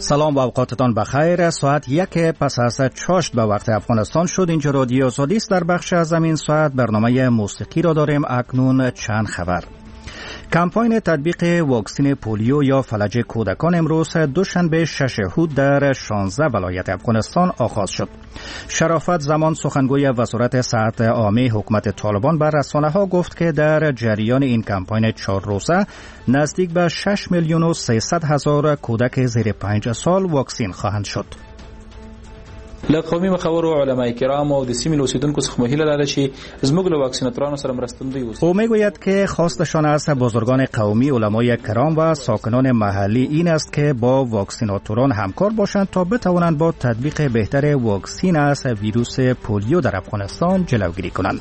سلام و اوقاتتان بخیر. ساعت 1 پس از چاشت به وقت افغانستان شد. اینجا رادیو آزادی است. در بخش از این ساعت برنامه موسیقی را داریم. اکنون چند خبر. کمپاین تطبیق واکسن پولیو یا فلج کودکان امروز دوشنبه 6 اود در 16 ولایت افغانستان آغاز شد. شرافت زمان سخنگوی وزارت صحت عامه حکومت طالبان بر رسانه‌ها گفت که در جریان این کمپاین 4 روزه نزدیک به 6,300,000 کودک زیر 5 سال واکسین خواهند شد. لقومي مخور او علماء کرام او د سیمې اوسیدونکو څخه مهیله لري چې زموږ له واکسیناتورانو سره مرستندوی وکړي. او میگوید که خواستشان از بزرگان قومی، علمای کرام و ساکنان محلی این است که با واکسیناتوران همکار باشند تا بتوانند با تطبیق بهتر واکسن از ویروس پولیو در افغانستان جلوگیری کنند.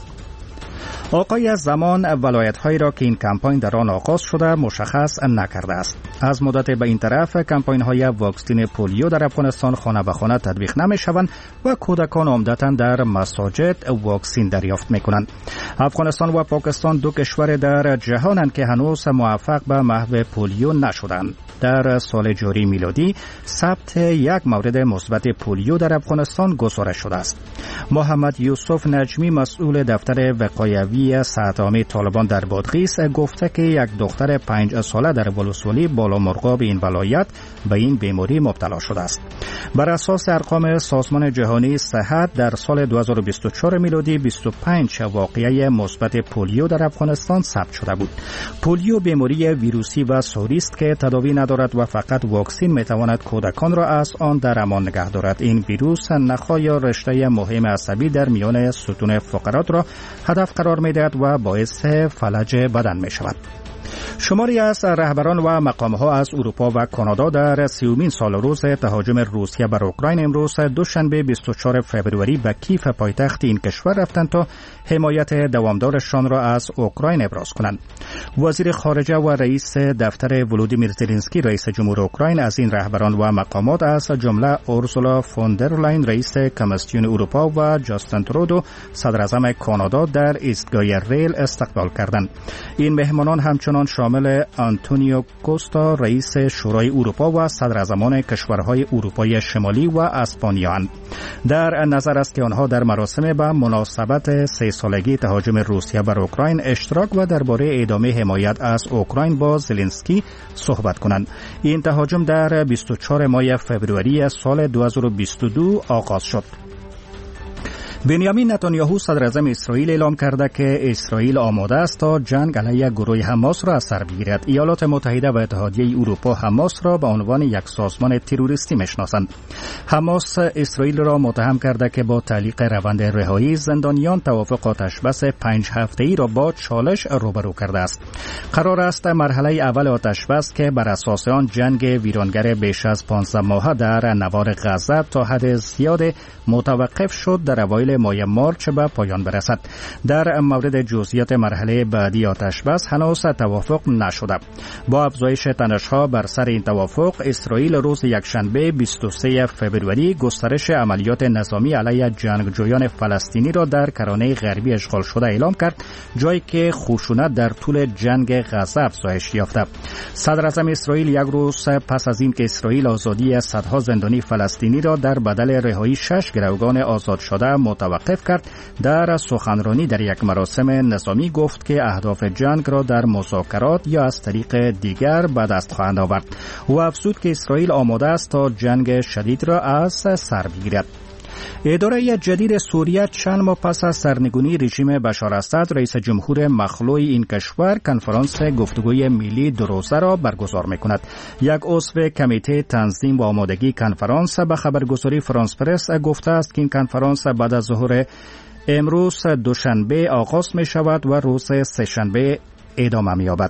آقای از زمان ولایت‌هایی را که این کمپاین در آن آغاز شده مشخص نکرده است. از مدت به این طرف کمپاین‌های واکسن پولیو در افغانستان خانه به خانه تطبیق نمی‌شوند و کودکان عمدتاً در مساجد واکسن دریافت می‌کنند. افغانستان و پاکستان دو کشور در جهانند که هنوز موفق به محو پولیو نشدند. در سال جاری میلادی ثبت یک مورد مثبت پولیو در افغانستان گزارش شده است. محمد یوسف نجمی مسئول دفتر وقایوی صحت عامه طالبان در بادغیس گفته که یک دختر 5 ساله در ولسوالی بالامرغاب این ولایت به این بیماری مبتلا شده است. بر اساس ارقام سازمان جهانی صحت در سال 2024 میلادی 25 واقعه مثبت پولیو در افغانستان ثبت شده بود. پولیو بیماری ویروسی و ساری است که تداوی ندارد و فقط واکسن میتواند کودکان را از آن در امان نگه دارد. این ویروس نخاع یا رشته مهم عصبی در میان ستون فقرات را هدف قرار میدهد و باعث فلج بدن می شود. شماری از رهبران و مقام‌ها از اروپا و کانادا در 30مین سال روز تهاجم روسیه بر اوکراین امروز دوشنبه 24 فوریه به کیف پایتخت این کشور رفتند تا حمایت دوامدارشان را از اوکراین ابراز کنند. وزیر خارجه و رئیس دفتر ولودیمیر زلنسکی رئیس جمهور اوکراین از این رهبران و مقامات از جمله اورسولا فون در لاین رئیس کمیسیون اروپا و جاستین ترودو صدر اعظم کانادا در ایستگاه ریل استقبال کردند. این مهمانان همچنان شامل آنتونیو کوستا رئیس شورای اروپا و صدر اعظمان کشورهای اروپای شمالی و اسپانیا اند. در نظر است که آنها در مراسم به مناسبت 3 سالگی تهاجم روسیه بر اوکراین اشتراک و درباره ادامه حمایت از اوکراین با زلنسکی صحبت کنند. این تهاجم در 24 ماه فوریه سال 2022 آغاز شد. بنیامین نتانیاهو صدر اعظم اسرائیل اعلام کرده که اسرائیل آماده است تا جنگ علیه گروه حماس را از سر بگیرد. ایالات متحده و اتحادیه اروپا حماس را به عنوان یک سازمان تروریستی میشناسند. حماس اسرائیل را متهم کرده که با تعلیق روند رهایی زندانیان توافق آتشبس 5 هفته‌ای را با چالش روبرو کرده است. قرار است مرحله اول آتشبس که بر اساس آن جنگ ویرانگر بیش از 15 ماهه در نوار غزه تا حد زیاد متوقف شد در اوایل ماه مارچ به پایان برسد. در مورد جزئیات مرحله بعدی آتشبس هنوز توافق نشده. با افزایش تنش‌ها بر سر این توافق، اسرائیل روز یکشنبه 23 فوریه گسترش عملیات نظامی علیه جنگجویان فلسطینی را در کرانه غربی اشغال شده اعلام کرد، جایی که خشونت در طول جنگ غزه افزایش یافته. صدر اعظم اسرائیل یک روز پس از اینکه اسرائیل آزادی صدها زندانی فلسطینی را در بدل رهایی 6 گروگان آزاد شده متوقف کرد، در سخنرانی در یک مراسم نظامی گفت که اهداف جنگ را در مذاکرات یا از طریق دیگر به دست خواهند آورد و افزود که اسرائیل آماده است تا جنگ شدید را از سر بگیرد. اداره جدید سوریه چند ماه پس از سرنگونی رژیم بشار اسد رئیس جمهور مخلوع این کشور کنفرانس گفتگوی ملی 2 روزه را برگزار می‌کند. یک عضو کمیته تنظیم و آمادگی کنفرانس به خبرگزاری فرانس پرس گفته است که این کنفرانس بعد از ظهر امروز دوشنبه آغاز می شود و روز سه‌شنبه ادامه می‌یابد.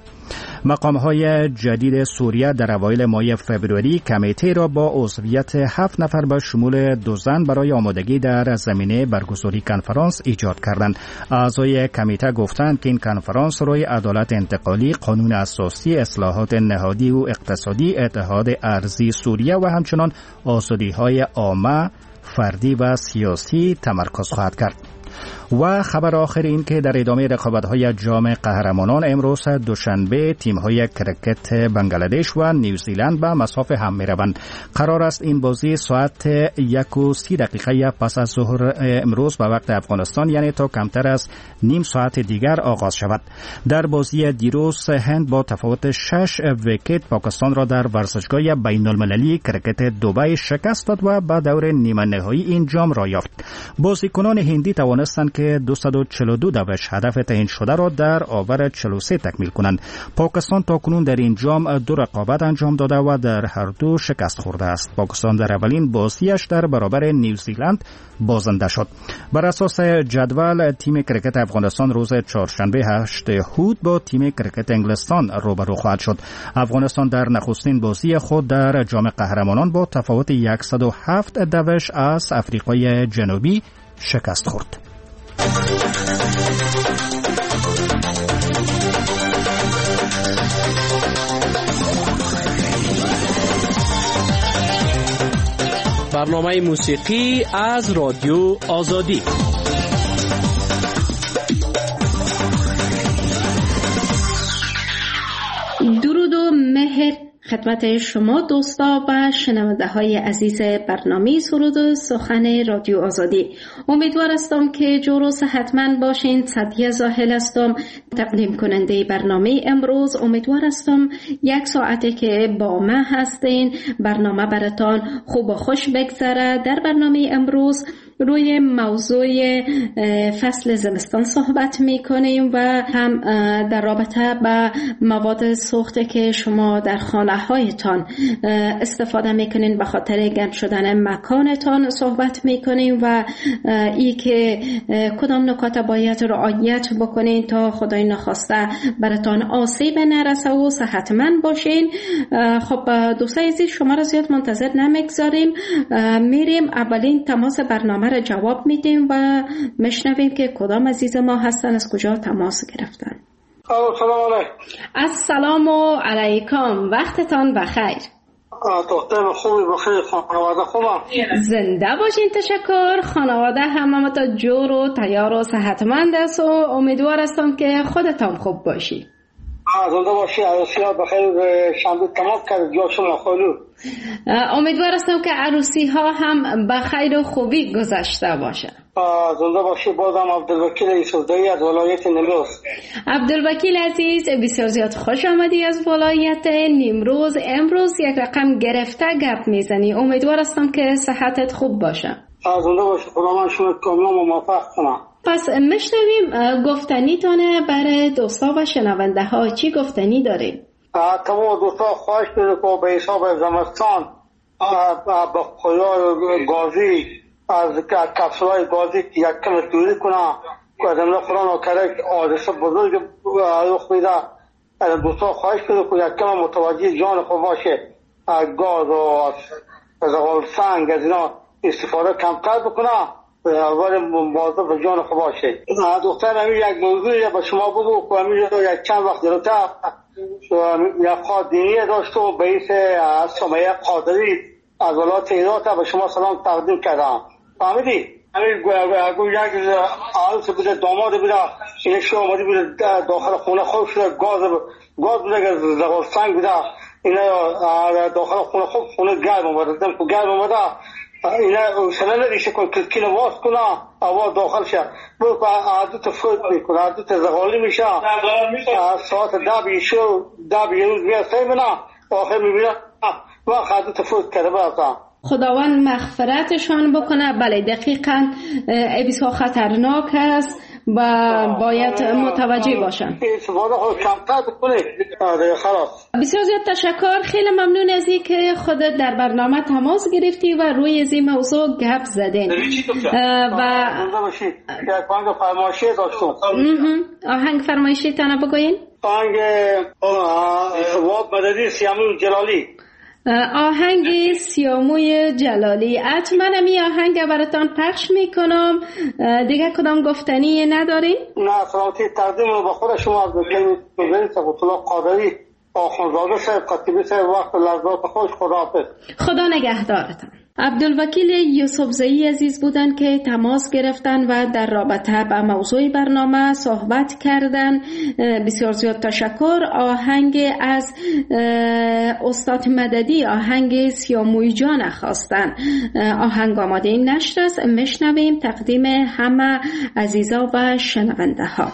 مقام‌های جدید سوریه در اوایل ماه فوریه کمیته را با عضویت 7 نفر به شمول 2 زن برای آمادگی در زمینه برگزاری کنفرانس ایجاد کردند. اعضای کمیته گفتند که این کنفرانس روی عدالت انتقالی، قانون اساسی، اصلاحات نهادی و اقتصادی، اتحاد ارضی سوریه و همچنان آزادی‌های عامه، فردی و سیاسی تمرکز خواهد کرد. و خبر آخر این که در ادامه رقابت‌های جام قهرمانان امروز دوشنبه تیم‌های کرکت بنگلادش و نیوزیلند به مصاف هم می‌روند. قرار است این بازی ساعت 1:30 پس از ظهر امروز به وقت افغانستان، یعنی تا کمتر از نیم ساعت دیگر آغاز شود. در بازی دیروز هند با تفاوت 6 ویکت پاکستان را در ورزشگاه بین‌المللی کرکت دبی شکست داد و به دور نیمه نهایی این جام را یافت. بازیکنان هندی توانستند که 242 دوش هدف تعیین شده را در آور 43 تکمیل کنند. پاکستان تاکنون در این جام 2 رقابت انجام داده و در هر دو شکست خورده است. پاکستان در اولین بازیش در برابر نیوزیلند بازنده شد. بر اساس جدول تیم کرکت افغانستان روز چهارشنبه 8 هود با تیم کرکت انگلستان روبرو خواهد شد. افغانستان در نخستین بازی خود در جام قهرمانان با تفاوت 107 دوش از آفریقای جنوبی شکست خورد. برنامه موسیقی از رادیو آزادی. درود و مهر خدمت شما دوستا و شنونده های عزیز برنامه سرود و سخن رادیو آزادی. امیدوار هستم که جور و صحتمند باشین. سعدیه زاهل هستم، تقدیم کننده برنامه امروز. امیدوار هستم 1 ساعته که با من هستین برنامه براتان خوب و خوش بگذره. در برنامه امروز روی موضوع فصل زمستان صحبت میکنیم و هم در رابطه با مواد سوخته که شما در خانه هایتان استفاده میکنین به خاطر گرم شدن مکانتان صحبت میکنیم و ای که کدام نکات باید رعایت بکنین تا خدای نخواسته براتان آسیب نرسه و صحتمند باشین. خب دوستای عزیز، شما را زیاد منتظر نمیگذاریم، میریم اولین تماس برنامه را جواب میدیم و میشنویم که کدام عزیز ما هستن، از کجا تماس گرفتن. سلام علیکم. السلام علیکم، وقتتان بخیر. دختر خوبی بخیر، خانواده خوبه؟ زنده باشین. تشکر. خانواده همه تا جور و تیار و صحتمند است و امیدوار هستم که خودتان خوب باشی. زنده باشی. عروسی ها بخیر شنبه تمام کرد جا شما خیلی. امیدوار هستم که عروسی ها هم بخیر و خوبی گذشته باشه. زنده باشی. بازم عبدالوکیل یوسفزایی از ولایت نیمروز. عبدالوکیل عزیز، بسیار زیاد خوش آمدی از ولایت نیمروز. امروز یک رقم گرفته گپ میزنی. امیدوار هستم که صحتت خوب باشه. زنده باشی. خدا من شما کاملا و موفق کنم. پس میشنویم گفتنی تانه برای دوستا و شنونده ها. چی گفتنی داری؟ تمام دوستا خواهش می‌کنم که به حساب زمستان با خودای گازی از کپسولای گازی یک کم دوری کنه که از امروز قرآن کرد حادثه بزرگ رخ میده. از دوستا خواهش می‌کنم که یک کم متوجه جان خود باشه. گاز و زغال سنگ از اینا استفاده کمتر بکنه ولی مواظب به جان خود باشه. دختر همین یک موضوعی به شما بگو که همین یک چند وقت جلوتر یک خواه دینی داشت و به ایس سمیه قادری از ولایت هرات به شما سلام تقدیم کردم. فهمیدی؟ همین یک عروس بوده، داماد بوده، این شو آمدی بوده داخل خونه خود شده، گاز بوده که زغال سنگ بوده، اینا داخل خونه خود خونه گرم آمده، دم که گرم آمده اینا سنه ندیشه کن کلکین واس کنه آواز داخل شه برو که عدوت فوت میکنه، عدوت زغالی میشه. ساعت 10 روز میاسته بنا آخر میبینه وقت عدوت فوت کرده برسا. خداوند مغفرتشان بکنه. بله دقیقاً بسیار خطرناک است و باید متوجه باشن. استفاده خود کمتر بکنه. خلاص. بسیار زیاد تشکر. خیلی ممنون از این که خودت در برنامه تماس گرفتی و روی از این موضوع گپ زدین. و آهنگ فرمایشی داشتم. آهنگ فرمایشی تانه بگوین؟ آهنگ واب مددی سیاموی جلالی. آهنگ سیاموی جلالی. حتما می آهنگ براتان پخش میکنم. دیگه کدام گفتنی نداری؟ نه، سلامتی تقدیم رو به خود شما از بکنید سبت الله قادری آخونزاده صاحب قطیبی صاحب وقت لحظات خوش. خدا حافظ. خدا نگهدارتان. عبدالوکیل یوسفزئی عزیز بودند که تماس گرفتن و در رابطه با موضوع برنامه صحبت کردن. بسیار زیاد تشکر. آهنگ از استاد مددی، آهنگ سیاموی جان خواستن. آهنگ آماده این نشر است، میشنویم تقدیم همه عزیزا و شنونده ها.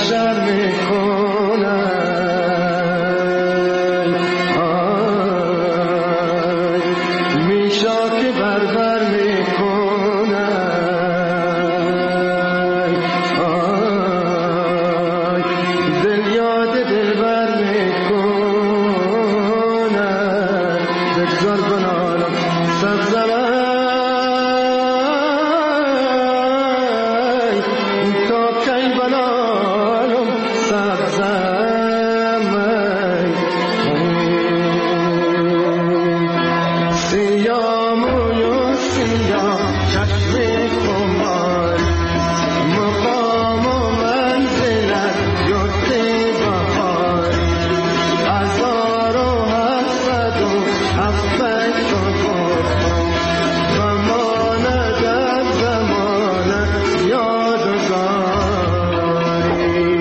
محشر میکنن میشا که بربر میکنن دل یاد دلبر میکنن بگذار بنالم سبزمای تا کی بنالم سبزمای سیام و سیام چشم خمار مقام و منزلت یاد بهار 1707 زمانه در زمانه یادگاری.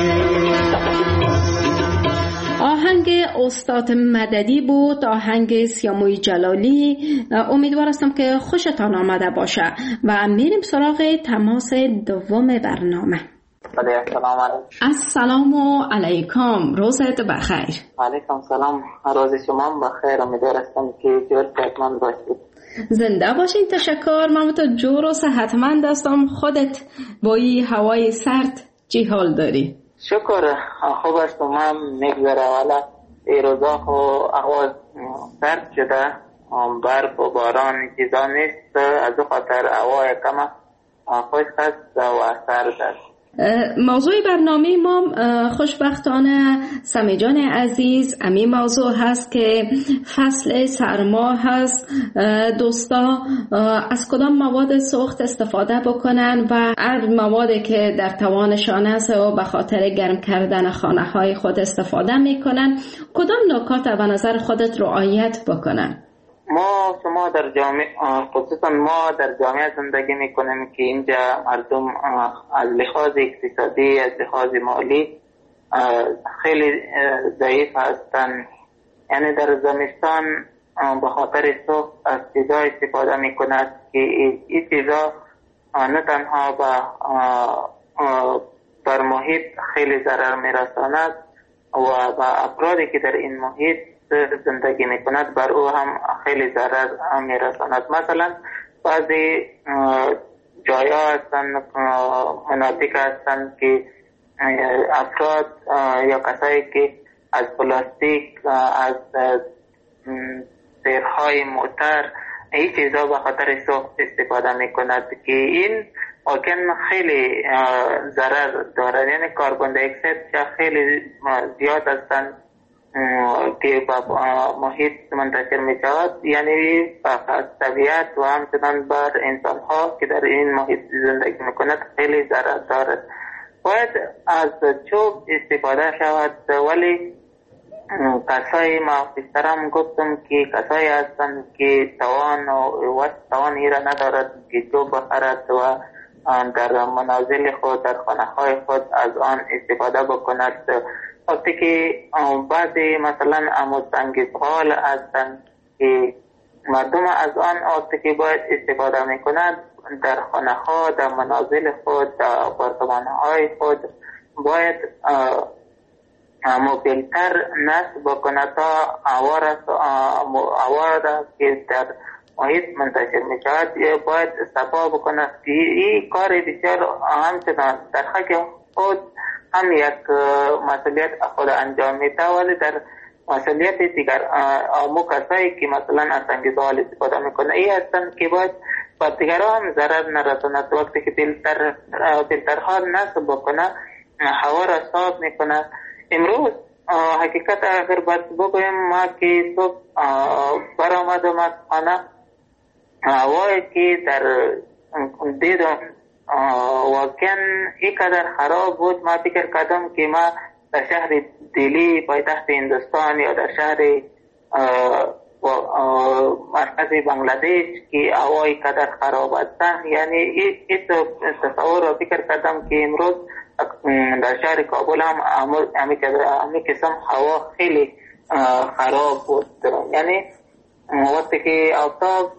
آهنگ استاد مددی بود، آهنگ سیاموی جلالی. امیدوار هستم که خوشتان آمده باشه و میریم سراغ تماس دوم برنامه. السلام علیکم. السلام علیکم، روزت بخیر. علیکم سلام، روز شما بخیر. امیدوار هستم که جور صحتمند باشید. زنده باشین. تشکر. من تو جور و صحتمند هستم. خودت با این هوای سرد چی حال داری؟ شکر خوب است. من میگذره والا این روزا خو هوا سرد شده، برف و باران چیزا نیست، از خاطر هوا کم خشک است و سرد است. موضوع برنامه ما خوشبختانه سمی جان عزیز امی موضوع هست که فصل سرما هست. دوستا از کدام مواد سوخت استفاده بکنن و هر موادی که در توانشان است و به خاطر گرم کردن خانه های خود استفاده میکنن، کدام نکات به نظر خودت رعایت بکنن؟ شما در جامعه، خصوصا ما در جامعه زندگی میکنیم که اینجا مردم از لحاظ اقتصادی، از لحاظ مالی خیلی ضعیف هستند. یعنی در زمستان به خاطر سوخت از چیزا استفاده میکند که این چیزا نه تنها بر محیط خیلی ضرر میرساند و به افرادی که در این محیط زندگی میکند بر او هم خیلی ضرر میرساند. مثلا بعضی جایا هستند، مناطق هستند که افراد یا کسایی که از پلاستیک، از سیرهای موتر، این چیزا به خاطر سوخت استفاده میکند که این واقعا خیلی ضرر دارد. یعنی کربن دی اکساید خیلی زیاد هستند که با محیط منتشر می شود، یعنی به طبیعت و همچنان بر انسان ها که در این محیط زندگی می کند خیلی ضرر دارد. باید از چوب استفاده شود، ولی کسایی ما پیشترم گفتم که کسایی هستند که توان را ندارد که چوب بخرد و در منازل خود، در خانه های خود از آن استفاده بکند. وقتی که بعضی مثلا سنگ‌زغال هستند که مردم از آن وقتی که باید استفاده میکنند در خانه ها، در منازل خود، در آپارتمان های خود باید موبیلتر نصب بکند تا هوا را که در محیط منتشر می شود باید صفا بکند که این کار بسیار همچنان در حق خود هم یک مسئولیت خود انجام میده، ولی در مسئولیت دیگر امو کسایی که مثلا از سنگ‌زغال استفاده میکنه این هستند که باید با دیگران هم ضرر نرساند. وقتی که فیلترها نصب بکنه هوا را صاف میکنه. امروز حقیقت اگر باید بگویم ما که صبح برآمدم از خانه، هوایی که در دیدم واقعا اینقدر خراب بود، ما فکر کردم که ما در شهر دلی پایتخت هندوستان یا در شهر مرکز بنگلادش که هوای قدر خراب است. یعنی این تصور را فکر کردم که امروز در شهر کابل هم همین قسم هوا خیلی خراب بود. یعنی وقتی که آفتاب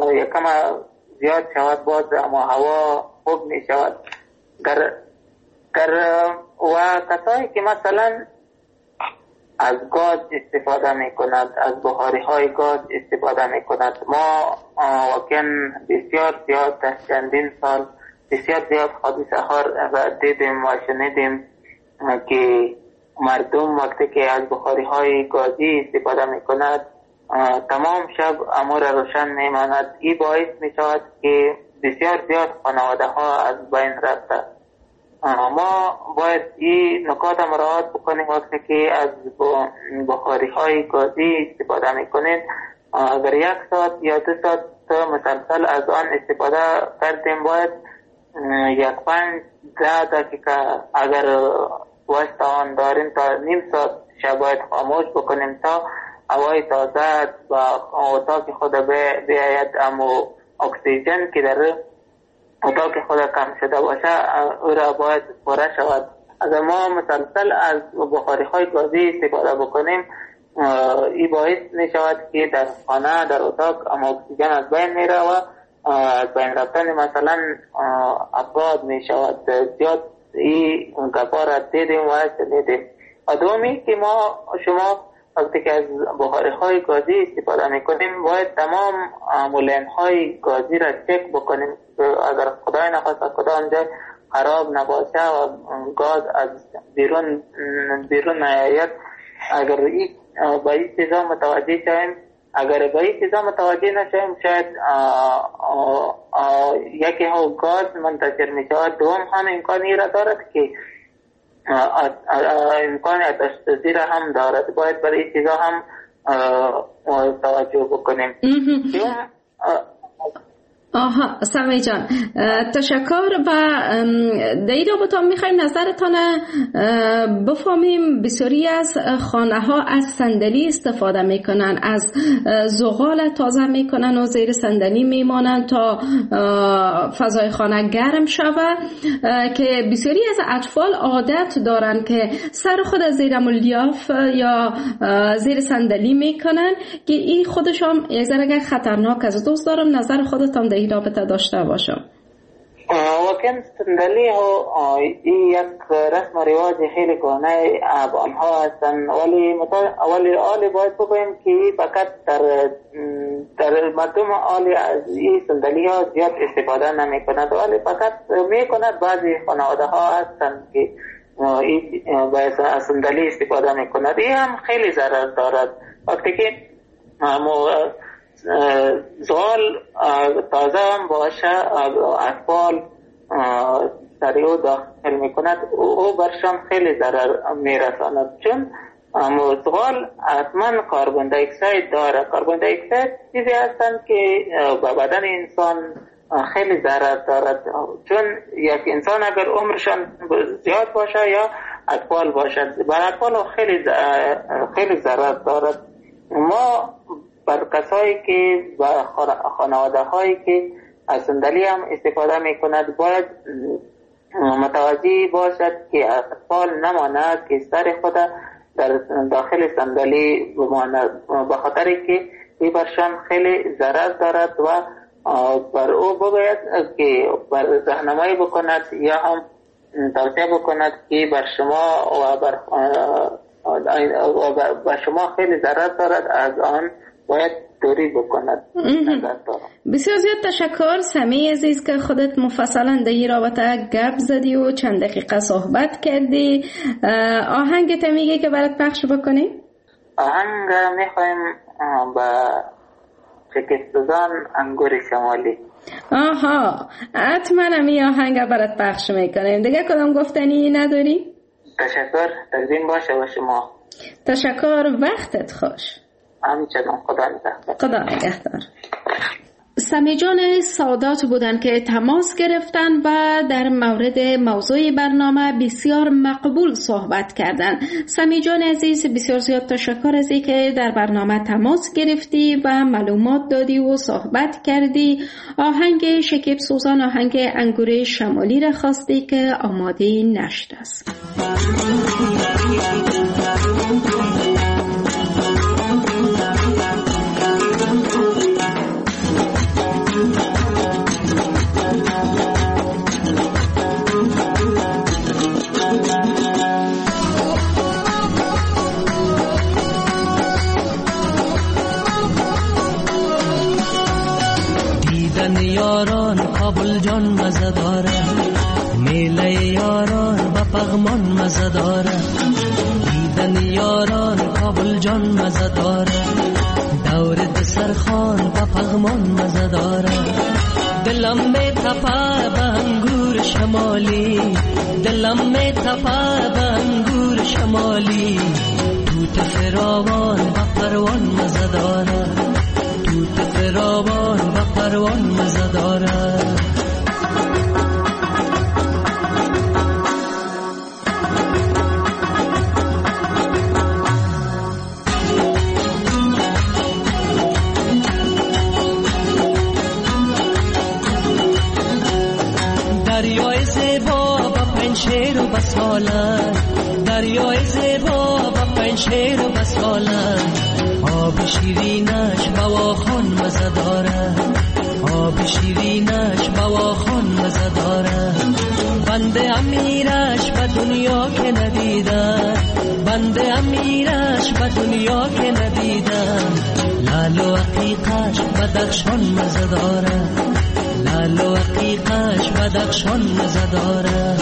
یکم زیاد شود باز اما هوا خوب می شود. در و کسایی که مثلا از گاز استفاده می کند، از بخاری های گاز استفاده می کند، ما واقعا بسیار زیاد در چندین سال بسیار زیاد حادثه ها را دیدیم و شنیدیم که مردم وقتی که از بخاری های گازی استفاده می کند تمام شب امور روشن می ماند. این باعث می شود که بسیار زیاد خانواده ها از بین رفته. ما باید این نکات مراعات بکنیم وقتی که از بخاری های گازی استفاده می کنید. اگر 1 ساعت یا 2 ساعت مسلسل از آن استفاده کردیم باید 5-10 دقیقه اگر وقت آن داریم تا نیم ساعت باید خاموش بکنیم تا هوای تازه و اتاق خود بیاید، اما اکسیژن که در اتاق خود کم شده باشه او را باید پره شود. اگر ما مسلسل از بخاری های گازی استفاده بکنیم این باعث می شود که در خانه در اتاق اما اکسیژن از بین می رود و از بین رفتن مثلا افراد می شود. زیاد این گپا را دیدیم و شنیدیم. و دومی که شما وقتی که از بخاری های گازی استفاده می کنیم باید تمام مولین های گازی را چک بکنیم اگر خدای نخواست کدام جای خراب نباشه و گاز از بیرون نیاید. اگر با این چیزا متوجه شویم، اگر با این چیزا متوجه نشویم شاید یکی ها گاز منتشر می شود، دوم هم امکانی را دارد که امکان آتش‌سوزی را هم دارد. باید برای این چیزا هم توجه بکنیم. سمی جان تشکر. و در این رابطه میخوایم نظرتان بفهمیم. بسیاری از خانه ها از صندلی استفاده میکنن، از زغال تازه میکنن و زیر صندلی میمانن تا فضای خانه گرم شود، که بسیاری از اطفال عادت دارن که سر خود از زیر ملیاف یا زیر صندلی میکنن که این خودشان یک ذره خطرناک است. دوست دارم نظر خودتان در این رابطه داشته باشم. واقعا صندلی ها یک رسم و رواج خیلی کهنه آنها هستند، ولی آلی باید بگویم که فقط در مردم آلی از این صندلی ها زیاد استفاده نمی کند، ولی فقط می کند بعضی خانواده ها هستند که باید از صندلی استفاده می کند. این هم خیلی ضرر دارد. وقتی که زغال تازه هم باشه اطفال سریع داخل میکند او برشان خیلی ضرر میرساند، چون زغال حتما کاربن دی اکساید داره. کاربن دی اکساید چیزی هستند که به بدن انسان خیلی ضرر دارد، چون یک انسان اگر عمرشان زیاد باشه یا اطفال باشد بر اطفال خیلی ضرر دارد. ما بر کسایی که و خانواده هایی که از صندلی هم استفاده می کند باید متوجه باشد که اطفال نماند که سر خود در داخل صندلی بماند، به خاطر که این برشان خیلی ضرر دارد و بر او باید که بر راهنمایی بکند یا هم توصیه بکند که بر شما و بر شما خیلی ضرر دارد، از آن باید دوری بکند. بسیار زیاد تشکر سمی عزیز که خودت مفصلا در این رابطه گپ زدی و چند دقیقه صحبت کردی. آهنگ میگه که برات پخش بکنی؟ آهنگ میخوایم با شکستزان انگور شمالی. آها حتما همی آهنگ برات پخش میکنیم. دیگه کدام گفتنی نداری؟ تشکر، تقدیم باشه با شما. تشکر، وقتت خوش. همچنان، خدا نگهدار. سمی جان سادات بودن که تماس گرفتن و در مورد موضوع برنامه بسیار مقبول صحبت کردن. سمی جان عزیز بسیار زیاد تشکر از اینکه در برنامه تماس گرفتی و معلومات دادی و صحبت کردی. آهنگ شکیب سوزان، آهنگ انگور شمالی را خواستی که آماده نشده است. کابل جان مزه داره، میله یاران با پغمان مزه داره، دیدن یاران کابل جان مزه داره، دور دسترخوان با پغمان مزه داره. دلم می تپه به انگور شمالی، دلم می تپه به انگور شمالی، توت فراوان با پروان مزه داره، توت فراوان با پروان مزه داره. دریای زیبا با پنشیر و بسالن، دریای زیبا با پنشیر و بسالن، آب شیرینش بواخان مزه داره، آب شیرینش بواخان مزه داره. بنده امیرش به دنیا که ندیدم، بنده امیرش به دنیا که ندیدم، لال و عقیقش بدخشان مزه داره، لال و عقیقش بدخشان مزه داره.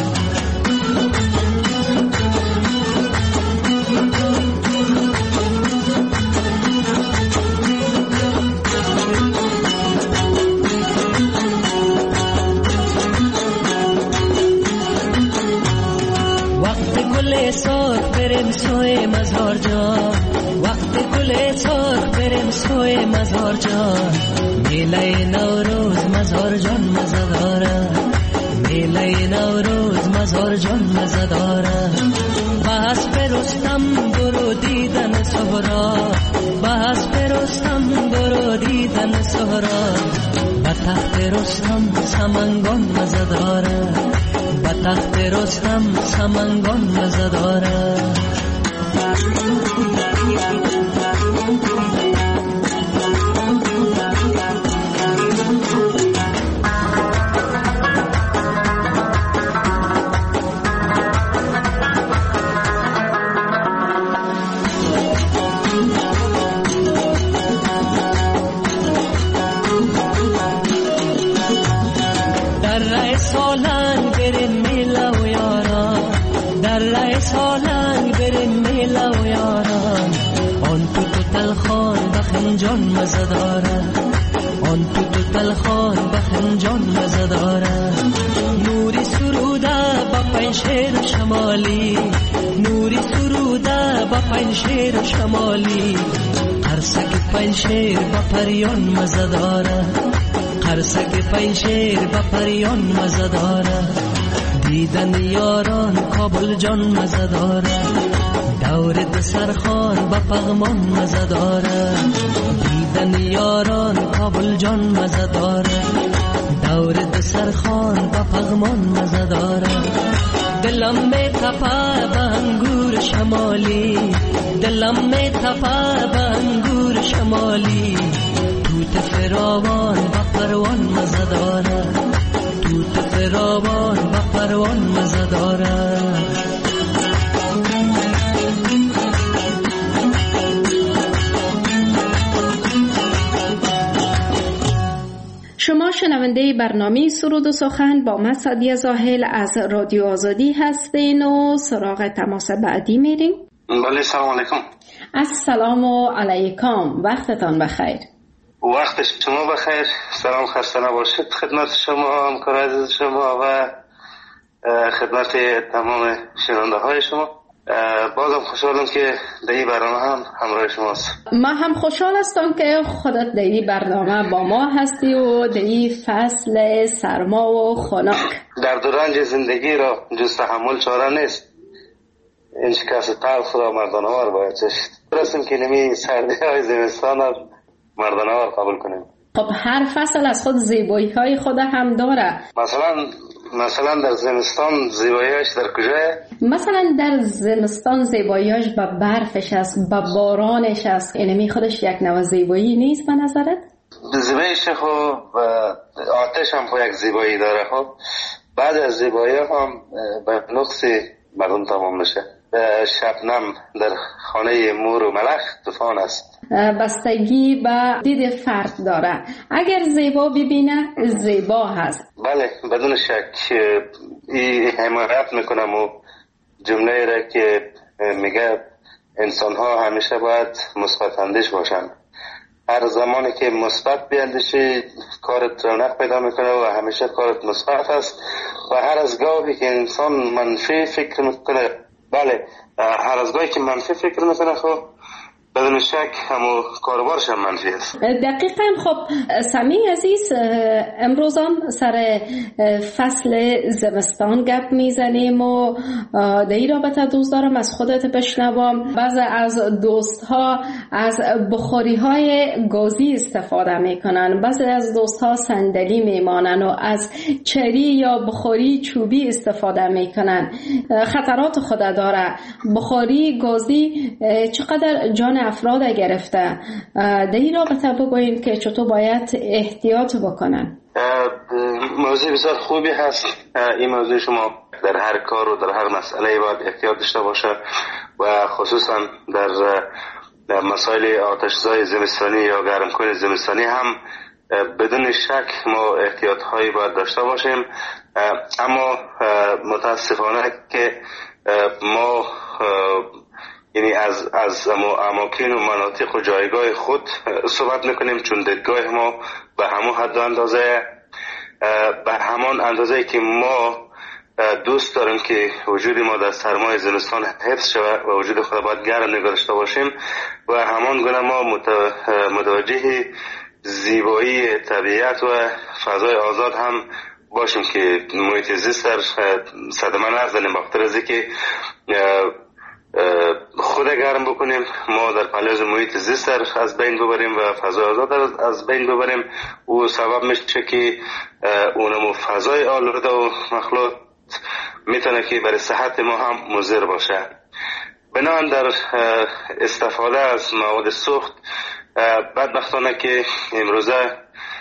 سرخ بریم سوی مزار جان، وقت گل سرخ بریم سوی مزار جان، میله نوروز مزار جان مزه داره، میله نوروز مزار جان مزه داره. بس برستم برو دیدن سهرا، بس برستم برو دیدن سهرا، به تخت رستم سمنگان مزه داره، به تخت رستم سمنگان مزه داره. در رای سالنگ برین میله و یاران، در رای سالنگ برین میله و یاران، آن تو تلخان بخنجان مزه داره، آن تو تلخان بخنجان مزه داره. نوری سروده با پنشیر شمالی، نوری سروده با پنشیر شمالی، قرصک پنشیر با پریان مزه داره، قرصک پنشیر با پریان مزه داره. دیدن یاران کابل جان مزه داره، دور دسترخوان با پغمان مزه داره، دیدن یاران کابل جان مزه داره، دور دسترخوان با پغمان مزه داره. دلم می تپه به انگور شمالی، دلم می تپه به انگور شمالی، توت فراوان با پروان مزه داره، توت فراوان با پروان مزه داره. شما شنونده برنامه سرود و سخن با من سعدیه زاهل از رادیو آزادی هستین و سراغ تماس بعدی میریم. بله سلام علیکم. السلام علیکم، وقتتان بخیر. وقت شما بخیر، سلام، خسته نباشید خدمت شما همکار عزیز شما و خدمت تمام شنونده های شما. بازم خوشحالم که در این برنامه هم همراه شماست. من هم خوشحال هستم که خودت در این برنامه با ما هستی و در این فصل سرما و خنک. درد و رنج زندگی را جز تحمل چاره نیست، این شکست تلخ را مردانه‌وار باید چشید. برسیم که نمی سردی های زمستان را مردانه‌وار قبول کنیم. خب هر فصل از خود زیبایی های خود هم داره. مثلا در زمستان زیباییش در کجاه؟ مثلا در زمستان زیباییش با برفش است، با بارانش است. اینمی خودش یک نوع زیبایی نیست به نظرت؟ زیباییش خب آتش هم خب یک زیبایی داره. خب بعد از زیبایی هم به نقصی مردم تمام میشه. شبنم در خانه مور و ملخ طوفان است. بستگی به دید فرد داره. اگر زیبا ببینه زیبا هست. بله بدون شک این حمایت میکنم و جمله را که میگه انسان ها همیشه باید مثبت اندیش باشن. هر زمانی که مثبت بیاندیشی کارت رونق پیدا میکنه و همیشه کارت مثبت است و هر از گاهی که انسان منفی فکر میکنه، بله هر از گاهی که منفی فکر میکنه خب بدون شک همو کاربارش هم منفی است. دقیقاً. خب سمی عزیز، امروز هم سر فصل زمستان گپ میزنیم و در این رابطه دوست دارم از خودت بشنوم. بعضی از دوست ها از بخاری های گازی استفاده میکنن، بعضی از دوست ها صندلی میمانن و از چری یا بخاری چوبی استفاده میکنن. خطرات خود داره. بخاری گازی چقدر جان افراد گرفته؟ در این رابطه بگوین که چطور باید احتیاط بکنن. موضوع بسیار خوبی هست. این موضوع شما در هر کار و در هر مسئله باید احتیاط داشته باشه و خصوصا در مسائل آتش‌زای زمستانی یا گرمکن زمستانی هم بدون شک ما احتیاط هایی باید داشته باشیم. اما متاسفانه که ما یعنی از اماکن و مناطق و جایگاه خود صحبت میکنیم، چون دیدگاه ما به همون حد و اندازه، به همان اندازه که ما دوست داریم که وجود ما در سرمای زمستان حفظ شود و وجود خود باید گرم نگاه داشته باشیم و همان گونه ما متوجه زیبایی طبیعت و فضای آزاد هم باشیم که محیط زیست در صدمه نزنیم. بخاطر از اینکه خود گرم بکنیم ما در پلیاز محیط زیست از بین ببریم و فضای آزاد از بین ببریم، او سبب میشه که اونم فضای آلوده و مخلوط میتونه که برای صحت ما هم مضر باشه. بنابراین در استفاده از مواد سوخت بدبختانه که امروزه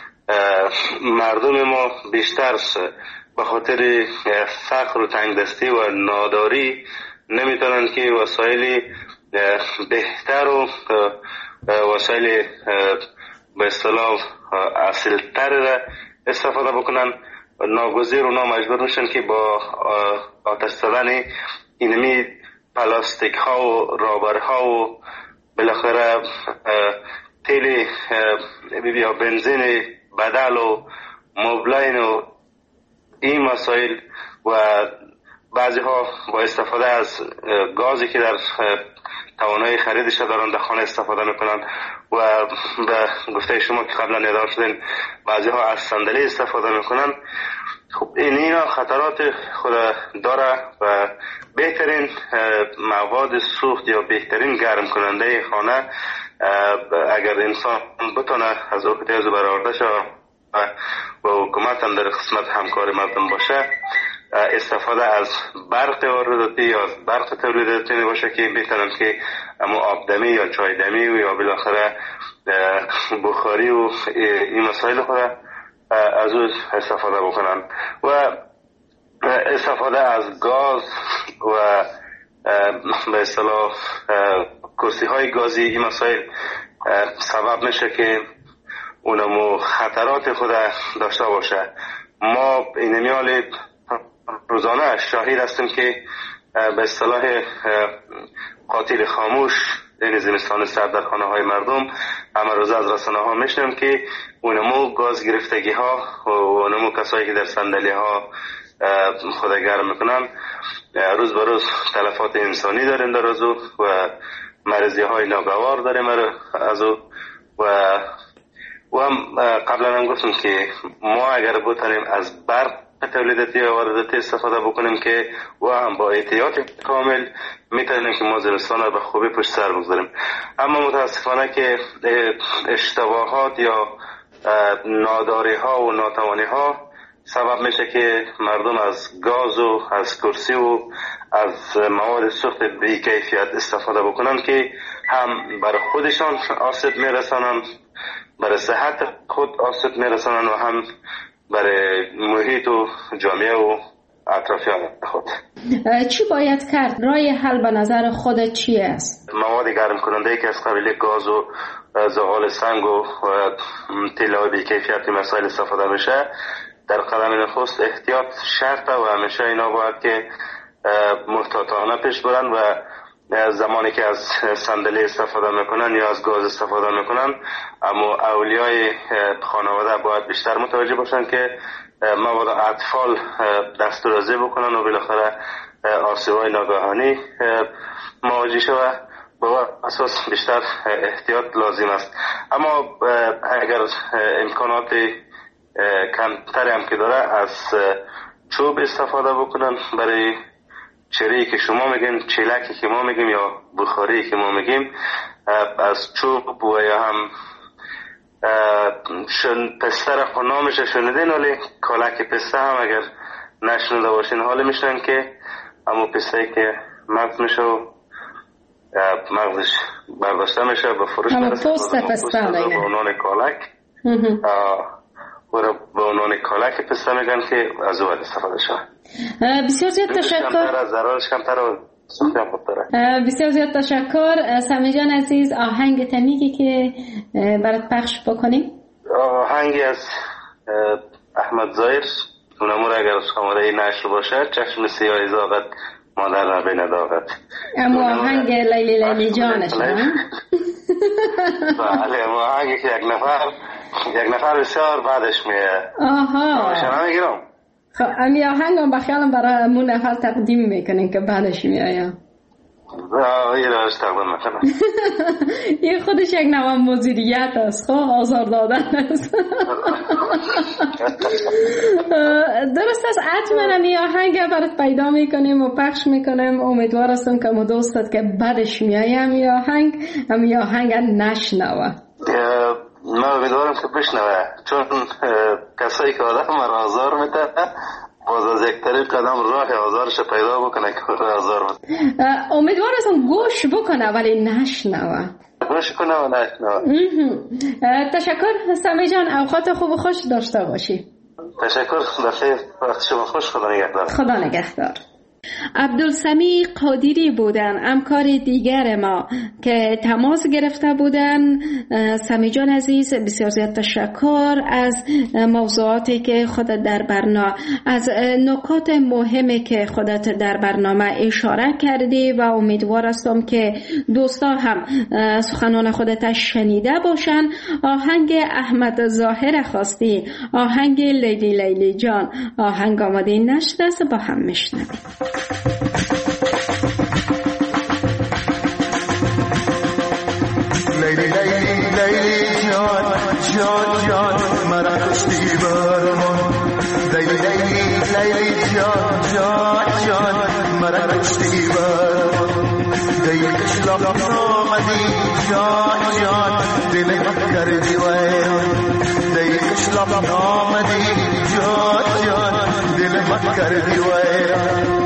مردم ما بیشتر به خاطر فقر و تنگدستی و ناداری نمیتونن که وسایل بهتر و وسایل به اصطلاح اصیل‌تر را استفاده بکنن. ناگزیر و نامجبور میشن که با آتش زدن اینمی پلاستیک ها و رابر ها و بالاخره تیل یا بنزین بدل و مبلین و این مسائل و بعضی ها با استفاده از گازی که در توانایی خریدش دارن در خانه استفاده میکنن و به گفته شما که قبلا یادآور شدین بعضی ها از صندلی استفاده میکنن. خب اینا خطرات خود داره و بهترین مواد سوخت یا بهترین گرم کننده خانه اگر انسان بتونه از اوقات برآورده شه و حکومت هم در قسمت همکار مردم باشه، استفاده از برق وارداتی یا برق تولیداتی باشه که بهترن که اما آبدمی یا چایدمی یا بالاخره بخاری و این مسائل خود از او استفاده بکنن و استفاده از گاز و به اصطلاح کرسی های گازی این مسائل سبب میشه که اونمو خطرات خود داشته باشه. ما اینمیال روزانه شاهد هستیم که به اصطلاح قاتل خاموش این زمستان سرد در خانه های مردم همه روز از رسانه ها میشنم که اونمو گاز گرفتگی ها و اونمو کسایی که در صندلی ها خود گرم میکنن روز به روز تلفات انسانی داریم در ازو و مریضی های ناگوار داریم از او و هم قبلا هم گفتم که ما اگر بتونیم از برق تولیداتی و وارداتی استفاده بکنیم که و هم با احتیاط کامل میتونیم که ما زمستان رو به خوبی پشت سر بگذاریم. اما متاسفانه که اشتباهات یا ناداری ها و ناتوانی ها سبب میشه که مردم از گاز و از کرسی و از مواد سوخت بی کیفیت استفاده بکنن که هم برای خودشان آسیب میرسانن، برای صحت خود آسیب میرسانن و هم برای محیط و جامعه و اطرافیان خود. چی باید کرد؟ راه حل به نظر خودت چی است؟ مواد گرم کننده که از قبیل گاز و زغال سنگ و طلای بی کیفیت مسائل استفاده میشه در قدم نخست احتیاط شرطه و همیشه اینا باید که محتاطانه پیش برن و زمانی که از صندلی استفاده میکنن یا از گاز استفاده میکنن، اما اولیای خانواده باید بیشتر متوجه باشن که مبادا اطفال دستورازی بکنن و بالاخره آسیب‌های ناگهانی مواجه شود. با اساس بیشتر احتیاط لازم است. اما اگر امکانات کمتری هم که داره، از چوب استفاده بکنن برای چری که شما میگین، چیلکی که ما میگیم یا بخاری که ما میگیم، از چوب و یا هم پسته را نامش شنیدین، ولی کالک پسته هم اگر نشنیده باشین حال میشن که اما پسته که مغز میشه و مغزش برداشته میشه به فروش میرسه به عنوان کالک و به عنوان کالک پسته میگن که از او استفاده شود. بسیار زیاد تشکر. ضررش کمتر و سوختم خوب داره. بسیار زیاد تشکر. سمی جان عزیز، آهنگ تمیگی که برات پخش بکنیم؟ آهنگی از احمد ظاهر، اونمور اگر شماره نشر باشه، چشم سیاه زاغت مادر را بین داغت. اما آهنگ لیلی لیلی جانش نه؟ بله، اما آهنگی که یک نفر بسیار بعدش میه. آها، شما میگیرم خب امی آهنگ هم بخیالم برای امون نفر تقدیم میکنین که بعدش میایم. یه دارش تقدیم میکنم. این خودش یک نوع مدیریت است، خب آزار دادن است. درست است. حتما امی آهنگ برات پیدا میکنیم و پخش میکنیم. امیدوار هستم که ما دوستت که بعدش میایم امی آهنگ نشنوه. من امیدوارم که بشنوه، چون کسایی که آدم را آزار میده باز از یک طریق قدم راه آزارش پیدا بکنه که آزار میده. امیدوار هستم گوش بکنه ولی نشنوه. گوش کنه و نشنوه. تشکر سمی جان، اوقات خوب و خوش داشته باشی. تشکر، بخیر، وقت شما خوش. خدا نگهدار. خدا نگهدار. عبدالسمی قادری بودن، همکار دیگر ما که تماس گرفته بودن. سمی جان عزیز، بسیار زیاد تشکر از موضوعاتی که خودت در برنامه، از نکات مهمی که خودت در برنامه اشاره کردی و امیدوار هستم که دوستا هم سخنان خودت شنیده باشن. آهنگ احمد ظاهر خواستی، آهنگ لیلی لیلی جان، آهنگ آماده نشده است، با هم میشنویم. لیلی لیلی لیلی جان جان جان مرا کشتی برمان. لیلی لیلی لیلی جان جان جان مرا کشتی برمان. دیگه کشلاق آمدی جان جان دل من کردی ویران. دیگه کشلاق آمدی جان جان دل من کردی ویران.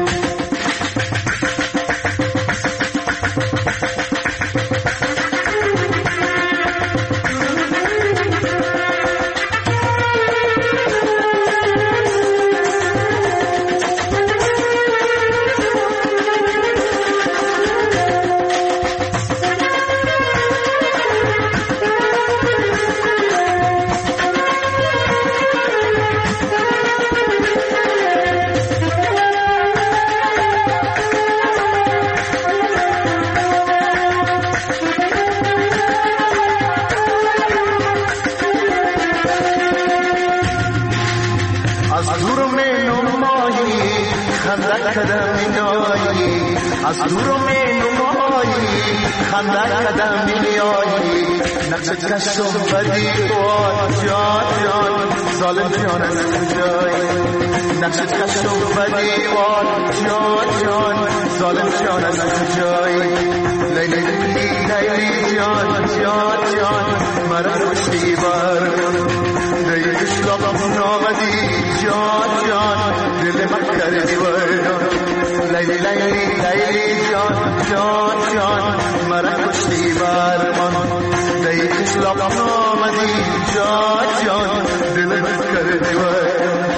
از دور می نمایی خنده قدم میایی. نقش کشم بدی جان جان ظالم جان از کجایی. نقش کشم بدی جان جان ظالم جان از کجایی. لیلی لیلی جان جان جان مرا کشتی برمان. دیگه کشلاقم نامدی جان جان دل من کردی ویران. لیلی لیلی لیلی جان جان جان مرا کشتی برمان. دیگه کشلاقم نامدی جان جان دل من کردی ویران.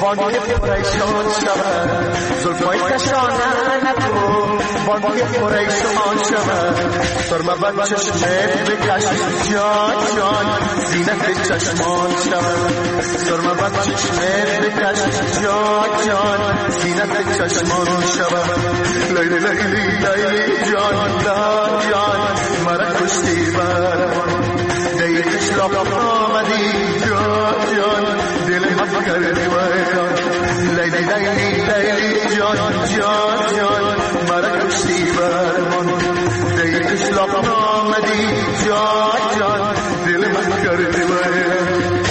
بانگی پریشان شود زلفای کشانه نکن بانگی پریشان شود سرمه بر چشمت بکش جان جان زینت چشمان شود سرمه بر چشمت بکش جان جان زینت چشمان شود لیلی لیلی لیلی جان جان مرا کشتی برمان دیگش لاغ آمدی جان جان دل من کردی ویران لیلی لیلی لیلی جان جان جان مرا کشتی برمان دیگش لاغ آمدی جان جان دل من کردی ویران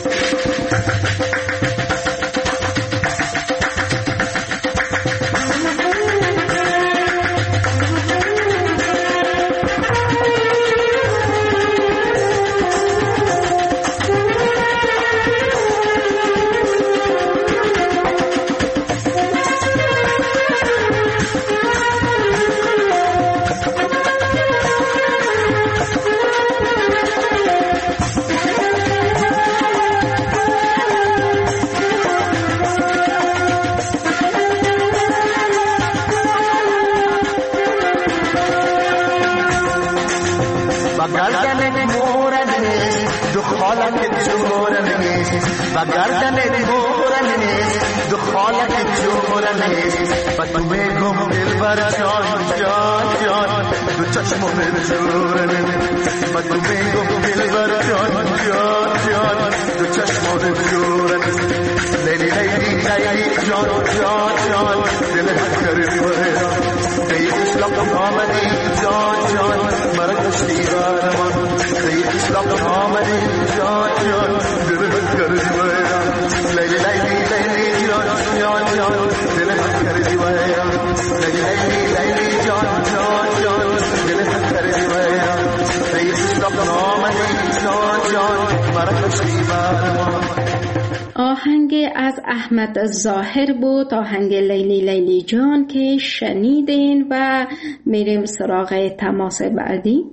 گردن مورن نیست دخالت جورن نیست و تو بگم دل بر جان جان جان دو چشم بر جورن نیست و تو بگم دل بر جان جان جان دو چشم بر جورن نیست لیلی لیلی لیلی جان جان جان دل کردی ویران دیگش لاغ آمدی جان جان مرا کشتی برمان دیگش لاغ آمدی جان جان دل کردی ویران لیلی لیلی لیلی جان جان جان دل کردی ویران لیلی لیلی لیلی جان جان جان دل کردی ویران دیگش لاغ آمدی جان جان مرا کشتی برمان. آهنگ از احمد ظاهر بود، آهنگ لیلی لیلی جان که شنیدین و میریم سراغ تماس بعدی.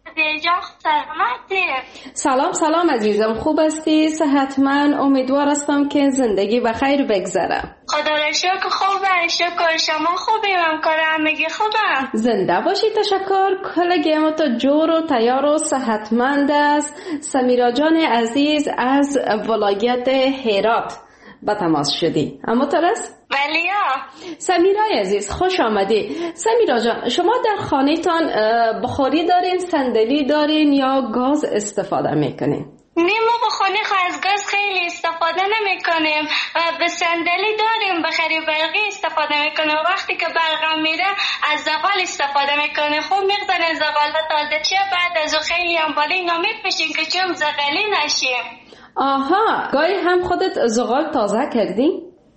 سلام سلام عزیزم، خوب هستی؟ صحتمند؟ امیدوار هستم که زندگی بخیر بگذره. خدا را شکر خوبه، شکر شما خوبی؟ من کارم میگی خوبه؟ زنده باشی، تشکر. کلگی ما تو جور و تیار و صحتمند است. سمیرا جان عزیز از ولایت هرات با تماس شدی. اما ترس؟ بلیا. سمیرای عزیز خوش آمدی. سمیرا جان، شما در خانه‌تان بخاری دارین، صندلی دارین یا گاز استفاده میکنین؟ نه، ما بخاری از گاز خیلی استفاده نمی کنیم. به صندلی داریم، بخاری برقی استفاده میکنیم. وقتی که برقم میره از زغال استفاده میکنیم. خوب میقدر زغال تازه چه بعد از خیلی هم بالا اینا میپشیم که چون زغالی نشیم. آها، گاهی هم خودت زغال تازه کردی؟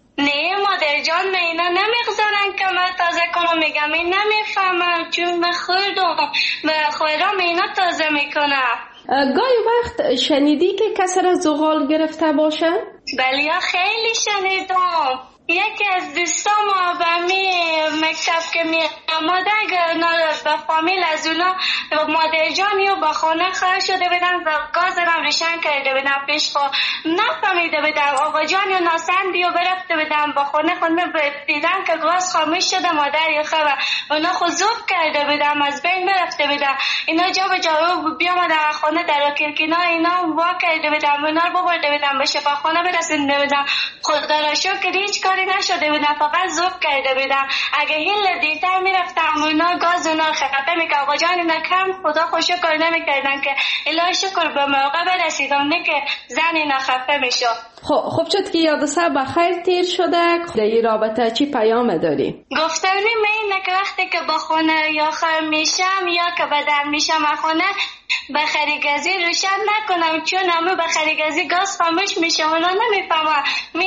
نه مادر جان، من اینا نمیگذارن که من تازه کنم. میگم این نمیفهمم چون من خوردم و خورم اینا تازه میکنم. گاهی وقت شنیدی که کسی را زغال گرفته باشه؟ بله خیلی شنیدم. یکی از دوستام به می مکتب که می آمده به فامیل از اونا مادر جانی و با خانه خواهد شده بدن و گاز هم روشن کرده بدن پیش خود نفهمیده بدن. آقا جانی و ناسندی و برفته بدن با خانه دیدن که گاز خاموش شده مادر یا خواه اونا خود زوب کرده بدن از بین برفته بدن. اینا جا به جا بیامدن خانه در کلکینا اینا وا کرده بدن اونا رو ببرده بدن به شفاخانه برسنده بدن. خدا را شکر هیچ کاری نشده بدن، فقط زوب کرده بدن. اگه هیل دیتر میرفتم اونا گاز اونا خفه میکرد. آقا جان اینا کم خدا خوش کار نمیکردن که الهی شکر به موقع برسیدم نه که زن اینا خفه میشه. خب شد که یاد سر بخیر تیر شده. در این رابطه چی پیام داری؟ گفتنی اینه که وقتی که با خونه یا خر میشم یا که بدن میشم خونه بخاری گازی روشن نکنم چون همه بخاری گازی گاز خاموش میشه. اونا نمیفهمن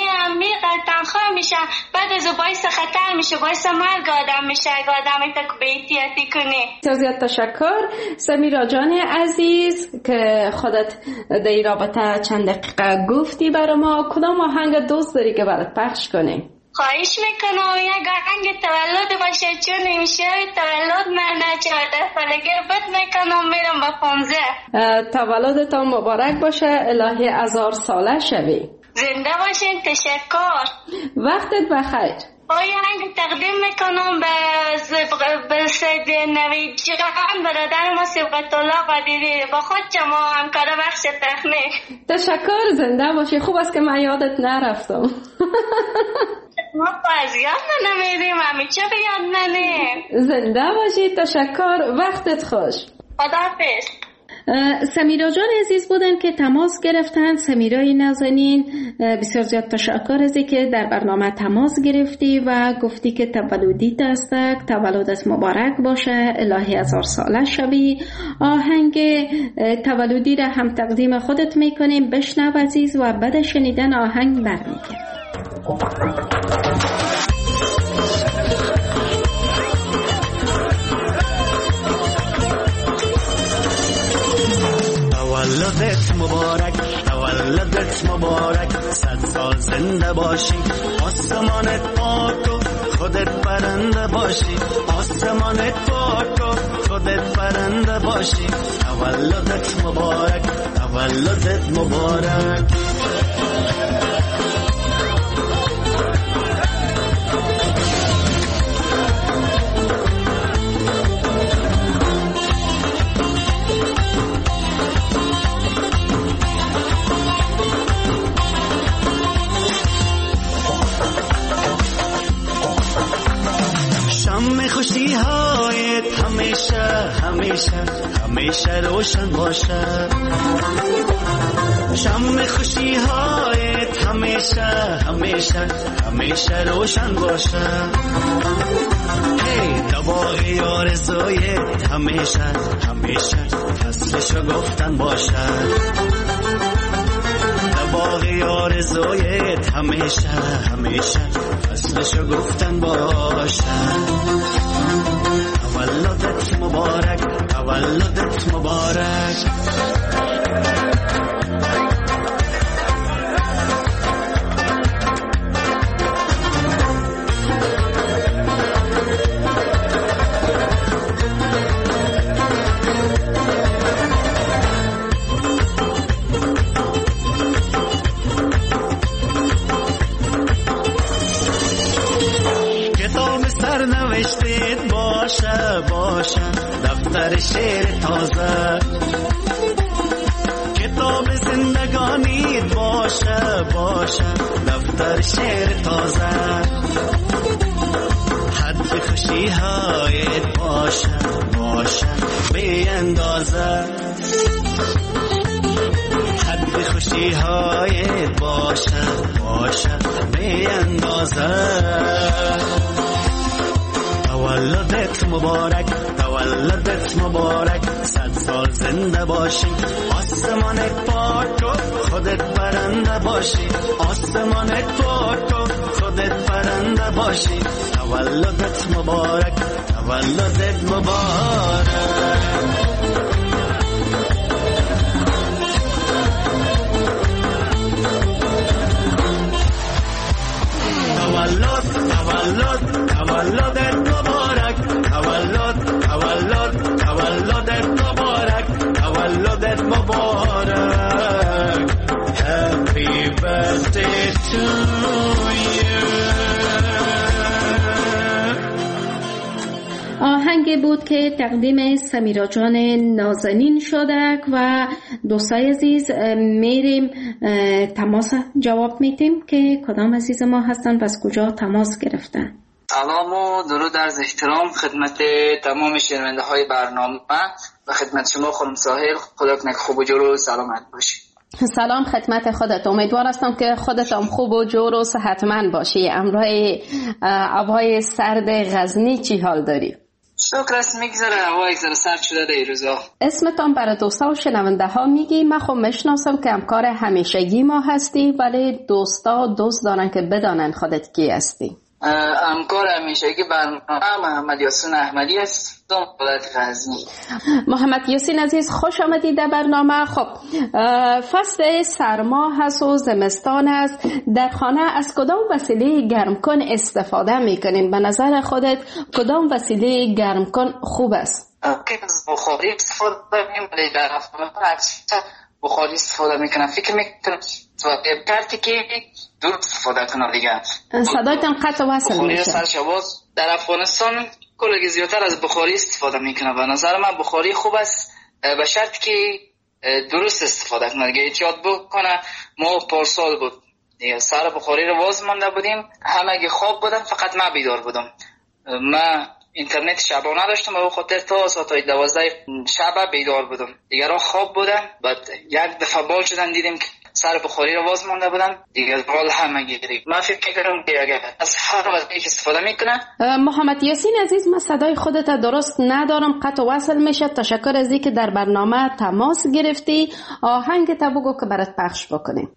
میقل تنخواه میشن بعد از باعث خطر میشه، باعث مرگ آدم میشه اگه آدمی تا به احتیاطی کنی. زیاد تشکر سمیرا جان عزیز که خودت در این رابطه چند دقیقه گفتی برای ما. کدام آهنگ دوست داری که برات پخش کنیم؟ خواهش میکنم یک آهنگ تولد باشه چون امشب تولد من 14 سالگی بد میکنم میرم با 15. تولدت مبارک باشه، الهی 1000 ساله شوی. زنده باشین. تشکر. وقتت بخیر. آهنگ تقدیم میکنم به سید نویدجان برادر ما سبقت الله قدیری، با خود شما همکار بخش تکنیک. تشکر. زنده باشی. خوب است که من یادت نرفتم. ما از یاد نمیدیم، همیشه به یاد نمیم. زنده باشی. تشکر. وقتت خوش. خداحافظ. سمیرا جان عزیز بودن که تماس گرفتن. سمیرای نازنین، بسیار زیاد تشکر از که در برنامه تماس گرفتی و گفتی که تولدیت است، تولدت مبارک باشه، الهی 1000 ساله شوی. آهنگ تولدی را هم تقدیم خودت میکنیم. بشنو عزیز و بعد شنیدن آهنگ برمیگردیم. تولدت مبارک، تولدت مبارک، 100 سال زنده باشی، آسمانت پاک و خودت پرنده باشی، آسمانت پاک و خودت پرنده باشی. تولدت مبارک، تولدت مبارک. شم خوشی هایت همیشه همیشه همیشه روشن باشه، شم خوشی هایت همیشه همیشه همیشه روشن باشه. هی دباغی آرزویت همیشه همیشه فصلشو گفتن باشه، دباغی آرزویت همیشه همیشه فصلشو گفتن باشه. تولدت مبارک، تولدت مبارک. نوشتید باشه باشه دفتر شعر تازه، کتاب زندگانیت باشه باشه دفتر شعر تازه. حد خوشی هایت باشه باشه بی اندازه، حد خوشی هایت باشه باشه بی اندازه. تولدت مبارک، تولدت مبارک، 100 سال زنده باشی، آسمانت پاک و خودت پرنده باشی، آسمانت پاک و خودت پرنده باشی. تولدت مبارک، تولدت مبارک. تولد تولدت مبارک، تولد تولد تولدت مبارک، تولدت مبارک. Happy birthday to you. آهنگ بود که تقدیم سمیرا جان نازنین شده و دوستای عزیز میریم تماس جواب میدیم که کدام عزیز ما هستن و از کجا تماس گرفتن. سلام و درود عرض احترام خدمت تمام شنونده های برنامه و خدمت شما خانم ساحل. خدا کنه خوب و جور و سلامت باشی. سلام خدمت خودت. امیدوار هستم که خودت هم خوب و جور و صحتمند باشی. امروز هوای سرد غزنی چی حال داری؟ شکر است میگذره، هوا یک ذره سرد شده در این روزا. اسمتان برای دوستا و شنونده ها میگی؟ من خب میشناسم که همکار همیشگی ما هستی، ولی دوستا دوست دارن که بدانن خودت کی هستی. همکار همیشگی برنامه محمد یاسین احمدی است، ولایت غزنی. محمد یاسین عزیز خوش آمدید در برنامه. خب فصل سرما هست و زمستان است، در خانه از کدام وسیله گرمکن استفاده میکنین؟ به نظر خودت کدام وسیله گرمکن خوب است؟ از بخاری استفاده میکنیم، ولی در خانه بخاری استفاده میکنن، فکر میکنم کارتی که درست استفاده کنه دیگه. صدایتان قطع وصل میشه. سرشواز در افغانستان کلی زیادتر از بخاری استفاده میکنه. به نظر من بخاری خوب است به شرط که درست استفاده کنه دیگه. احتیاط بکنه. ما پارسال بود دیگه سر بخاری رو واز مانده بودیم، همه خواب بودن، فقط من بیدار بودم. من اینترنت شبانه داشتم و به خاطر تا ساعت 12 شب بیدار بودم، دیگران خواب بودن. بعد یک دفعه بال شدن دیدیم که سر بخاری رو واز مانده بودن دیگه، بال همه گیری. من فکر میکنم که اگر از هر وقتی استفاده میکنه. محمد یاسین عزیز، من صدای خودت درست ندارم، قطع وصل میشه. تشکر از اینکه در برنامه تماس گرفتی. آهنگ تا بگو که برات پخش بکنیم.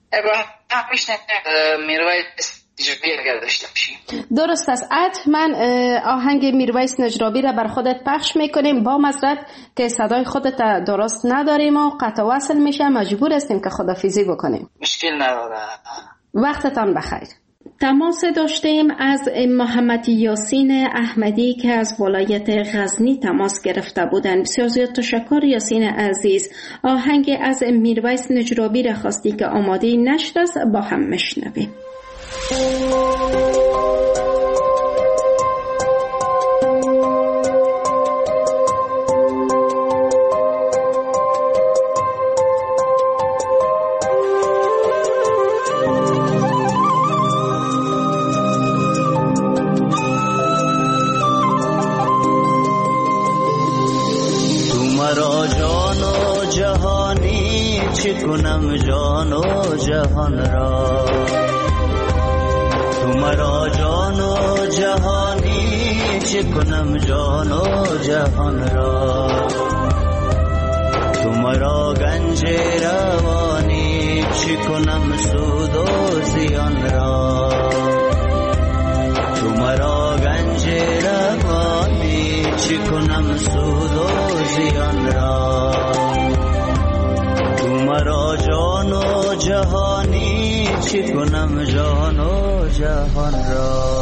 میرویس نجرابی اگر داشته باشیم. درست است. حتما آهنگ میرویس نجرابی را بر خودت پخش میکنیم. با معذرت که صدای خودت درست نداریم و قطع وصل میشه، مجبور هستیم که خدافیزی بکنیم. مشکل نداره. وقتتان بخیر. تماس داشتیم از محمد یاسین احمدی که از ولایت غزنی تماس گرفته بودند. بسیار زیاد تشکر یاسین عزیز. آهنگ از میرویس نجرابی را خواستی که آماده نشد است، با هم مشنویم. کنم جان و جهان را، تو مرا جان و جهانی چه کنم جان و جهان را، تو مرا گنج روانی چه کنم سود و زیان را، تو مرا گنج روانی چه کنم سود و زیان را، مرا جان و جهانی چه کنم جان و جهان را.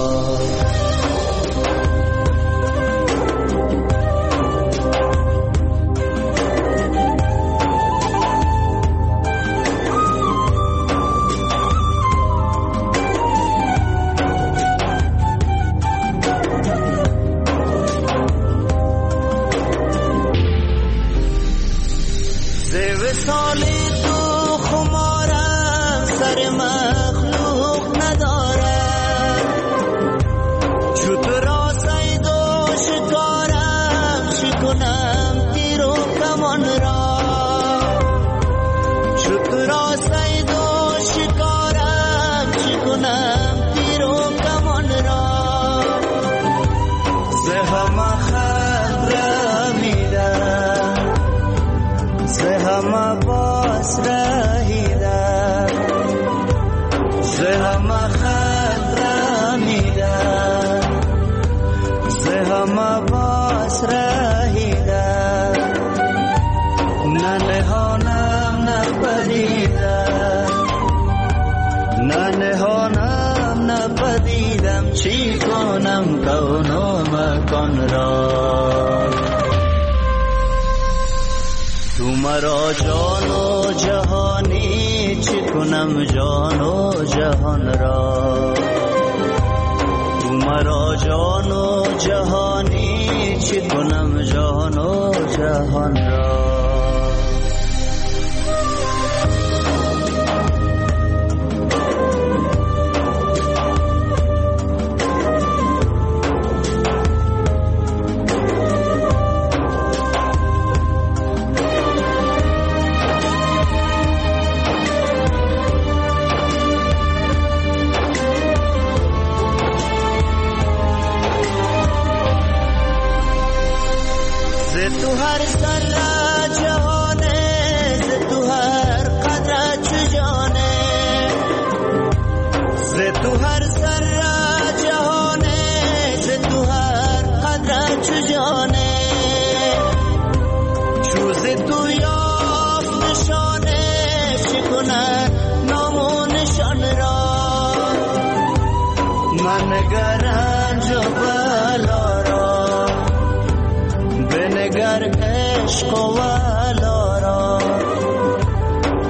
چی کنم کون و مکان را، تو مرا جان و جهانی چی کنم جان و جهان را، تو مرا جان و جهانی چی کنم جان و جهان را.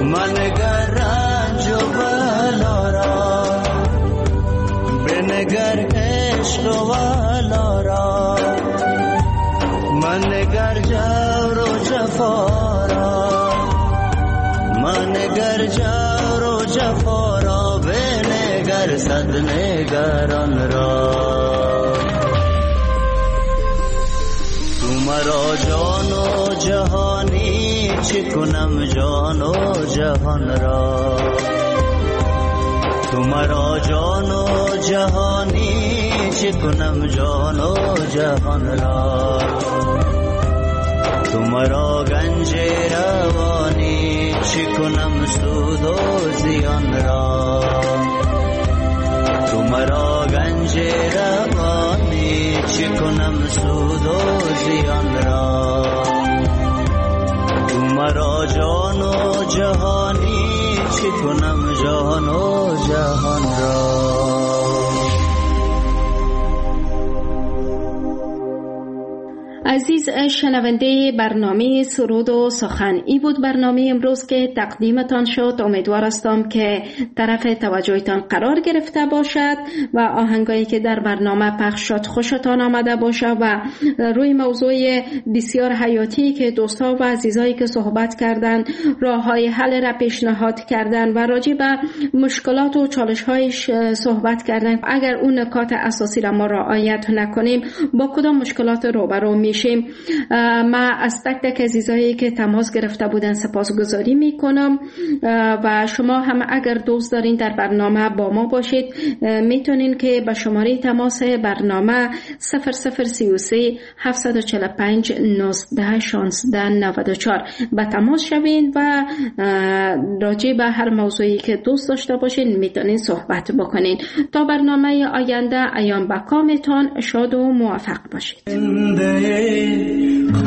منگر رنج و بلا را، بنگر عشق و والا را، منگر جور و جفا را، منگر جور و جفا را، بنگر صد نگران را. تو مرا جان و جهانی چه کنم جان و جهان را، تو مرا جان و جهانی چه کنم جان و جهان را، تو مرا گنج روانی چه کنم سود و زیان را، تو مرا گنج روانی چه کنم سود و زیان را، تو مرا جان و جهانی چه کنم جان و جهان را. عزیز شنونده برنامه سرود و سخن، ای بود برنامه امروز که تقدیمتان شد. امیدوار هستم که طرف توجهتان قرار گرفته باشد و آهنگایی که در برنامه پخش شد خوشتان آمده باشد و روی موضوع بسیار حیاتی که دوستا و عزیزایی که صحبت کردن، راههای حل را پیشنهاد کردن و راجع به مشکلات و چالش‌هایش صحبت کردن، اگر اون نکات اساسی را ما رعایت نکنیم با کدام مشکلات روبرو میشیم. ما از تک تک عزیزایی که تماس گرفته بودن سپاسگزاری میکنم و شما هم اگر دوست دارین در برنامه با ما باشید میتونین که به شماره تماس برنامه 0033 745 19 16 94 به تماس شوین و راجع به هر موضوعی که دوست داشته باشین میتونین صحبت بکنین. تا برنامه آینده ایام بقامتان شاد و موفق باشید.